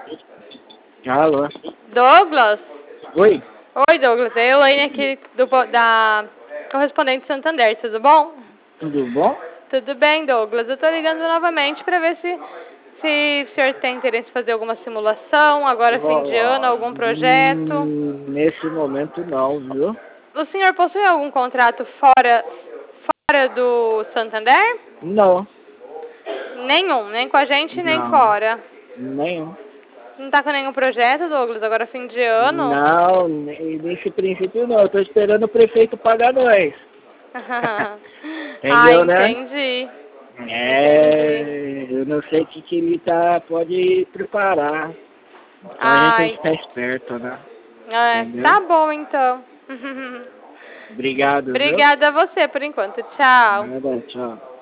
Alô? Douglas? Oi? Oi, Douglas. É a Elaine aqui da Correspondente Santander, tudo bom? Tudo bom? Tudo bem, Douglas. Eu tô ligando novamente para ver se o senhor tem interesse em fazer alguma simulação, agora fim de ano, algum projeto. Nesse momento não, viu? O senhor possui algum contrato fora do Santander? Não, Nenhum, nem com a gente, nem não, fora. nenhum. Não tá com nenhum projeto, Douglas, agora fim de ano? Não, nesse princípio não. Eu tô esperando o prefeito pagar nós. Ah, Entendeu, né? entendi. Entendi. Eu não sei o que ele pode preparar. Então a gente tem que Ai, ficar esperto, né? tá Entendeu? bom então. Obrigado, viu? Obrigada a você por enquanto. Tchau. Nada, tchau.